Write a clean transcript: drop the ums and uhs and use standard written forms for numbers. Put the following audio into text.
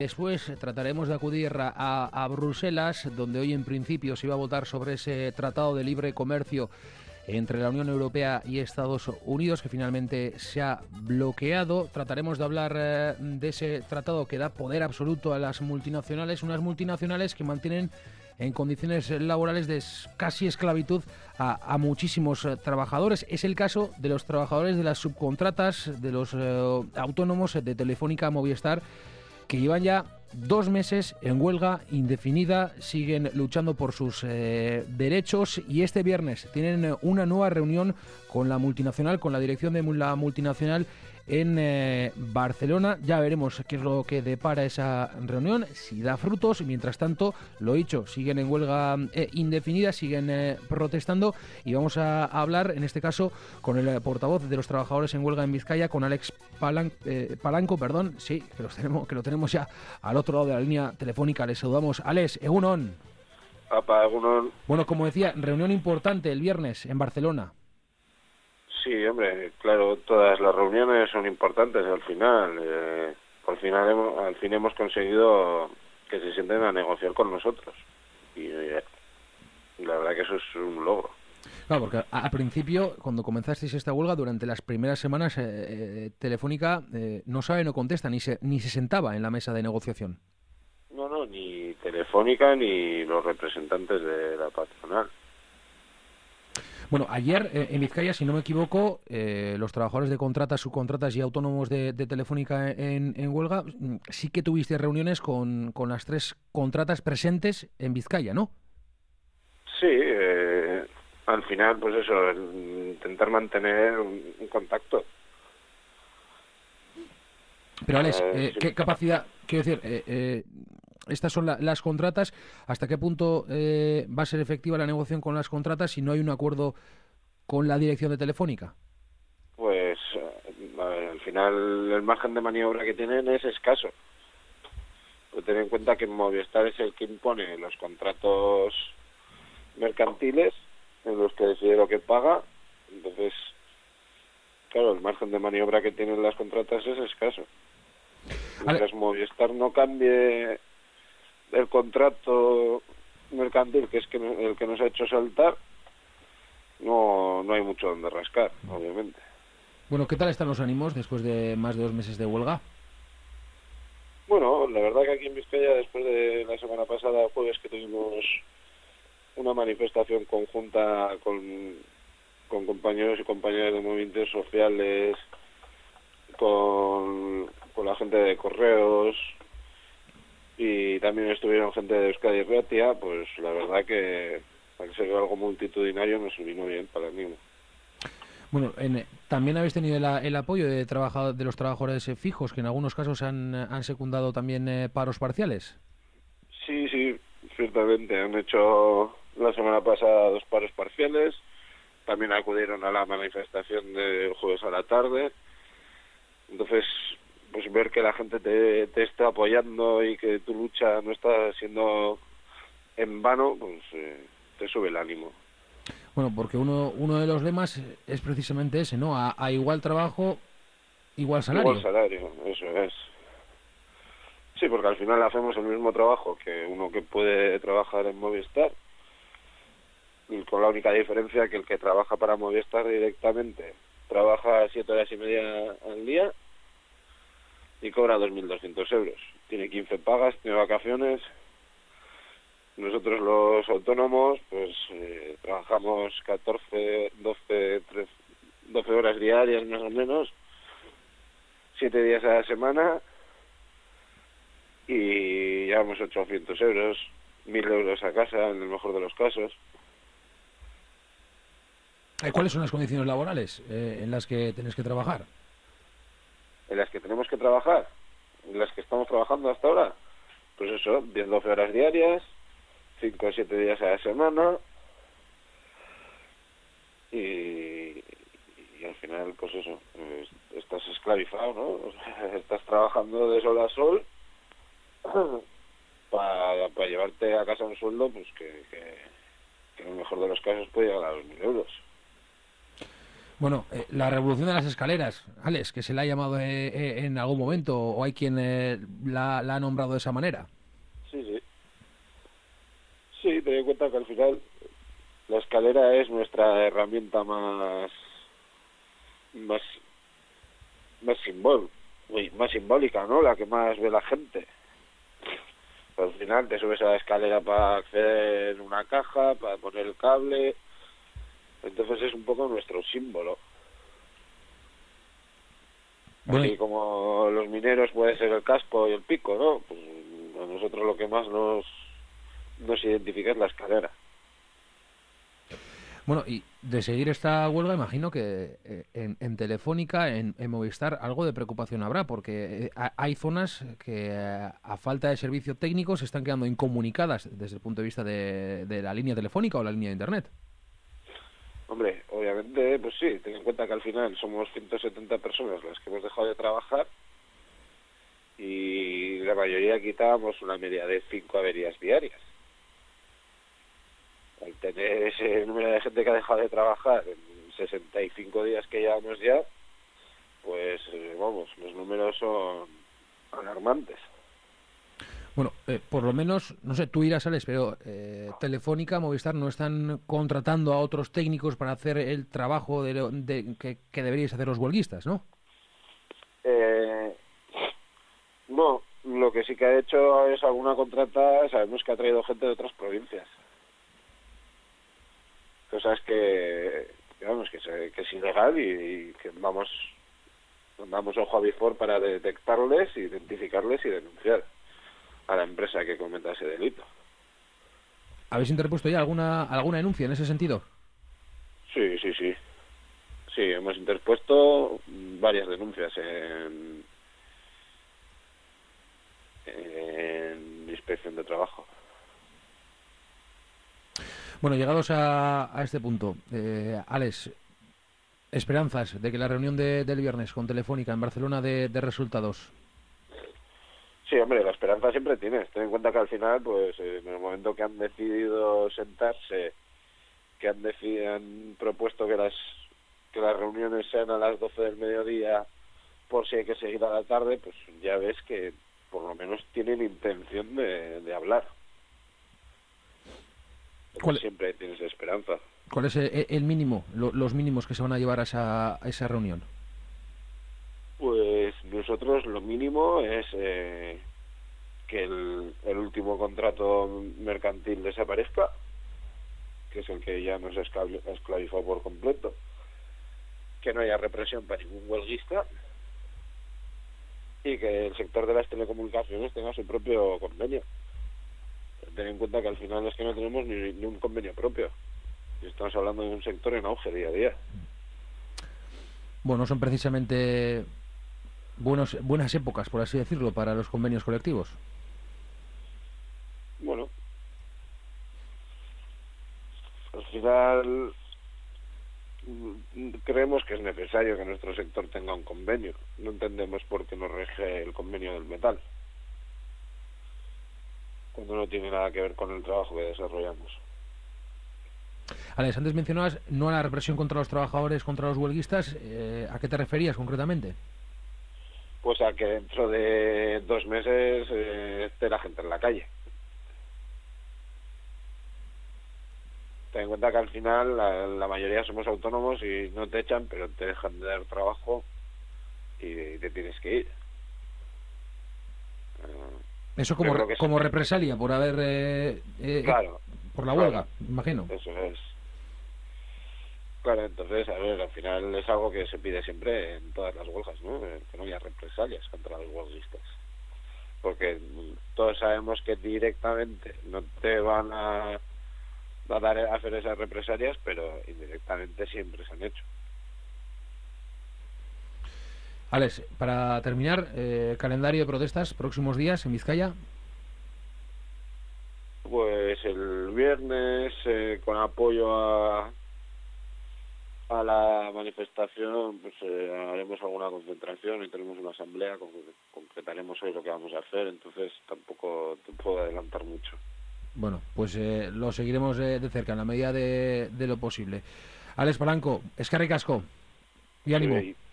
Después trataremos de acudir a Bruselas, donde hoy en principio se iba a votar sobre ese tratado de libre comercio entre la Unión Europea y Estados Unidos, que finalmente se ha bloqueado. Trataremos de hablar de ese tratado que da poder absoluto a las multinacionales, unas multinacionales que mantienen en condiciones laborales de casi esclavitud a muchísimos trabajadores. Es el caso de los trabajadores de las subcontratas, de los autónomos de Telefónica Movistar, que llevan ya 2 meses en huelga indefinida, siguen luchando por sus derechos, y este viernes tienen una nueva reunión con la multinacional, con la dirección de la multinacional en Barcelona. Ya veremos qué es lo que depara esa reunión, si da frutos. Mientras tanto, lo dicho, siguen en huelga indefinida, siguen protestando, y vamos a hablar en este caso con el portavoz de los trabajadores en huelga en Vizcaya, con Alex Palanco, sí, que lo tenemos ya al otro lado de la línea telefónica. Les saludamos. Alex, egunon. Apa, egunon. Bueno, como decía, reunión importante el viernes en Barcelona. Sí, hombre, claro, todas las reuniones son importantes al final. Al fin hemos conseguido que se sienten a negociar con nosotros. Y la verdad que eso es un logro. Claro, porque al principio, cuando comenzasteis esta huelga, durante las primeras semanas, Telefónica no sabe, no contesta, ni se sentaba en la mesa de negociación. No, ni Telefónica ni los representantes de la patronal. Bueno, ayer en Vizcaya, si no me equivoco, los trabajadores de contratas, subcontratas y autónomos de Telefónica en huelga, sí que tuviste reuniones con las 3 contratas presentes en Vizcaya, ¿no? Sí, al final, pues eso, intentar mantener un contacto. Pero Alex, Sí. ¿qué capacidad, quiero decir, estas son las contratas, hasta qué punto va a ser efectiva la negociación con las contratas si no hay un acuerdo con la dirección de Telefónica? Pues al final el margen de maniobra que tienen es escaso. Pues ten en cuenta que Movistar es el que impone los contratos mercantiles en los que decide lo que paga. Entonces, claro, el margen de maniobra que tienen las contratas es escaso. Mientras Movistar no cambie el contrato mercantil, que es el que nos ha hecho saltar, no hay mucho donde rascar, obviamente. Bueno, ¿qué tal están los ánimos después de más de 2 meses de huelga? Bueno, la verdad que aquí en Vizcaya, después de la semana pasada, jueves, que tuvimos una manifestación conjunta con compañeros y compañeras de movimientos sociales, con la gente de correos, y también estuvieron gente de Euskadi y Ratia, pues la verdad que al ser algo multitudinario nos vino bien para el mismo. Bueno, también habéis tenido el apoyo de los trabajadores fijos, que en algunos casos han secundado también paros parciales. Sí, ciertamente. Han hecho la semana pasada 2 paros parciales. También acudieron a la manifestación del jueves a la tarde. Entonces, pues ver que la gente te está apoyando y que tu lucha no está siendo en vano, pues te sube el ánimo. Bueno, porque uno de los lemas es precisamente ese, ¿no? A igual trabajo, igual salario. Igual salario, eso es. Sí, porque al final hacemos el mismo trabajo que uno que puede trabajar en Movistar, y con la única diferencia que el que trabaja para Movistar directamente trabaja 7 horas y media al día y cobra 2.200 euros. Tiene 15 pagas, tiene vacaciones. Nosotros los autónomos pues trabajamos 14, 12 horas diarias más o menos, 7 días a la semana, y llevamos 800 euros, 1.000 euros a casa en el mejor de los casos. ¿Cuáles son las condiciones laborales en las que tenéis que trabajar? En las que tenemos que trabajar, en las que estamos trabajando hasta ahora, pues eso, 10-12 horas diarias, 5 o 7 días a la semana, y al final, pues eso, estás esclavizado, ¿no? O sea, estás trabajando de sol a sol para llevarte a casa un sueldo, pues que en el mejor de los casos puede llegar a los 1.000 euros. Bueno, la revolución de las escaleras, Alex, que se la ha llamado en algún momento, o hay quien la ha nombrado de esa manera. Sí, sí. Sí, ten en cuenta que al final la escalera es nuestra herramienta más, más más simbólica, ¿no? La que más ve la gente. Al final te subes a la escalera para acceder a una caja, para poner el cable. Entonces es un poco nuestro símbolo. Bueno, Así como los mineros puede ser el casco y el pico, ¿no? Pues a nosotros lo que más nos identifica es la escalera. bueno, y de seguir esta huelga, imagino que en Telefónica, en Movistar, algo de preocupación habrá, porque hay zonas que a falta de servicio técnico se están quedando incomunicadas desde el punto de vista de la línea telefónica o la línea de Internet. Hombre, obviamente, pues sí, ten en cuenta que al final somos 170 personas las que hemos dejado de trabajar y la mayoría quitábamos una media de 5 averías diarias. Al tener ese número de gente que ha dejado de trabajar en 65 días que llevamos ya, pues vamos, los números son alarmantes. Bueno, por lo menos, no sé, tú irás, Alex, pero Telefónica, Movistar no están contratando a otros técnicos para hacer el trabajo que deberíais hacer los huelguistas, ¿no? No, lo que sí que ha hecho es alguna contrata, sabemos que ha traído gente de otras provincias. Cosas vamos, que es ilegal y que vamos ojo a visor para detectarles, identificarles y denunciar a la empresa que cometa ese delito. ¿Habéis interpuesto ya alguna denuncia en ese sentido? Sí, sí, sí. Sí, hemos interpuesto varias denuncias en inspección de trabajo. Bueno, llegados a este punto, Alex, esperanzas de que la reunión del viernes con Telefónica en Barcelona de resultados. Sí, hombre, la esperanza siempre tienes. Ten en cuenta que al final, pues en el momento que han decidido sentarse, que han propuesto que las reuniones sean a las 12 del mediodía por si hay que seguir a la tarde, pues ya ves que por lo menos tienen intención de hablar. Siempre tienes esperanza. ¿Cuál es el mínimo, los mínimos que se van a llevar a esa reunión? Pues nosotros lo mínimo es que el último contrato mercantil desaparezca, que es el que ya nos ha esclavizado por completo, que no haya represión para ningún huelguista y que el sector de las telecomunicaciones tenga su propio convenio. Ten en cuenta que al final es que no tenemos ni un convenio propio y estamos hablando de un sector en auge día a día. Bueno, son precisamente buenas épocas, por así decirlo, para los convenios colectivos. Bueno, al final creemos que es necesario que nuestro sector tenga un convenio. No entendemos por qué nos rige el convenio del metal, cuando no tiene nada que ver con el trabajo que desarrollamos. Alex, antes mencionabas no a la represión contra los trabajadores, contra los huelguistas. ¿A qué te referías concretamente? Pues a que dentro de 2 meses esté la gente en la calle. Ten en cuenta que al final la mayoría somos autónomos y no te echan, pero te dejan de dar trabajo y te tienes que ir. Eso como represalia por haber... claro. Por la huelga, imagino. Eso es. Claro, entonces, a ver, al final es algo que se pide siempre en todas las huelgas, ¿no? Que no haya represalias contra los huelguistas. Porque todos sabemos que directamente no te van a dar a hacer esas represalias, pero indirectamente siempre se han hecho. Alex, para terminar, calendario de protestas, próximos días en Vizcaya. Pues el viernes, con apoyo a la manifestación, pues haremos alguna concentración y tenemos una asamblea, concretaremos hoy lo que vamos a hacer, entonces tampoco te puedo adelantar mucho. Bueno, pues lo seguiremos de cerca en la medida de lo posible. Alex Polanco, eskerrik asko. Y ánimo. Sí,